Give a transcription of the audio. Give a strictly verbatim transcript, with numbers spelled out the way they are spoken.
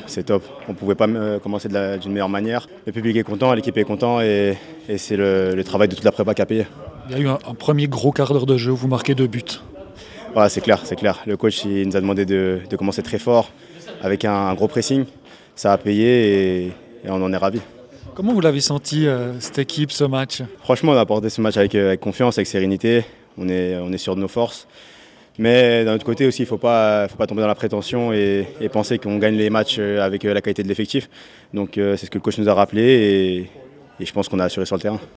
c'est top. On ne pouvait pas euh, commencer d'une meilleure manière. Le public est content, l'équipe est content et, et c'est le, le travail de toute la prépa qui a payé. Il y a eu un, un premier gros quart d'heure de jeu où vous marquez deux buts. Voilà, c'est clair, c'est clair. Le coach il nous a demandé de, de commencer très fort avec un, un gros pressing. Ça a payé et, et on en est ravis. Comment vous l'avez senti, euh, cette équipe, ce match? Franchement, on a abordé ce match avec, avec confiance, avec sérénité. On est, on est sûr de nos forces. Mais d'un autre côté aussi, il ne faut pas, faut pas tomber dans la prétention et, et penser qu'on gagne les matchs avec la qualité de l'effectif. Donc c'est ce que le coach nous a rappelé et, et je pense qu'on a assuré sur le terrain.